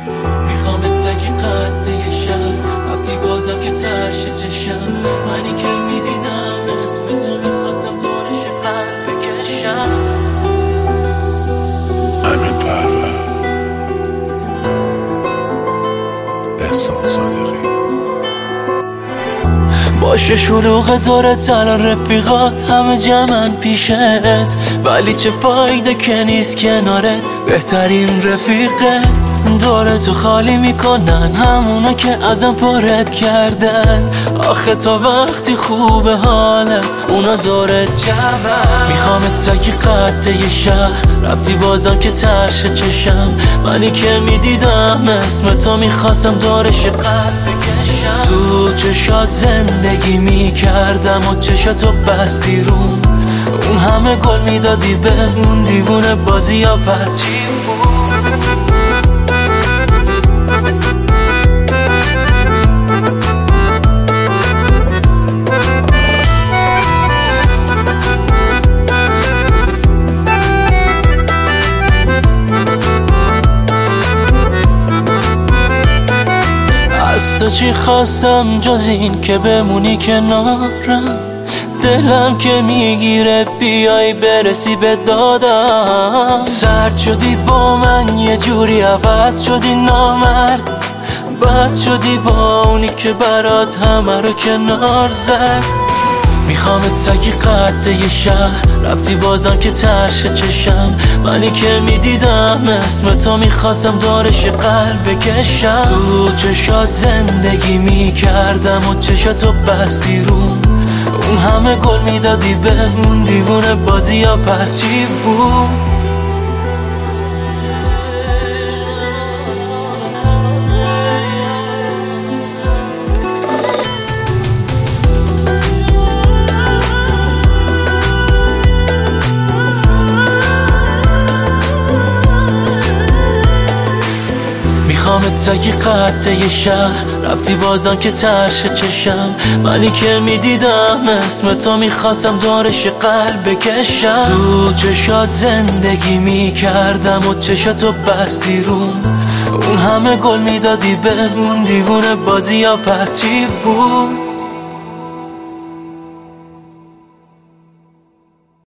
میخوام تگی قد یه شب ربطی بازم که ترش چشم منی که میدیدم اسم تو میخواستم دورش قلب بکشم امین پرور احسان صادقی باشه شلوغ دورت الان رفیقات همه جمعن پیشت ولی چه فایده که نیست کنارت بهترین رفیقت دورتو خالی میکنن همونا که ازم پرت کردن آخه تا وقتی خوبه حالت اونا دورت جمعن میخوامت تکی قد یه شهر ربطی بازم که ترش چشم منی که میدیدم اسم تو میخواستم دورش قلب بکشم تو چشات زندگی میکردم و چشاتو بستی روم اون همه گل میدادی به اون دیوونه بازی یا پس چی بود از تو چی خواستم جز این که بمونی کنارم دلم که میگیره بیای برسی به دادم سرد شدی با من یه جوری عوض شدی نامرد بد شدی با اونی که برات همه رو کنار زد میخوامت تکی قد یه شهر ربطی بازم که ترش چشم منی که میدیدم اسم تو میخواستم دورش قلب بکشم تو چشات زندگی میکردم و چشاتو بستی روم اون همه گل میدادی به اون دیوونه بازی یا پس چی بود میخوامت تکی قد یه شهر ربطی بازم که ترش چشم منی که میدیدم اسم تو میخواستم دورش قلب بکشم تو چشات زندگی میکردم و چشاتو بستی روم اون همه گل میدادی به اون دیوونه بازی یا پس چی بود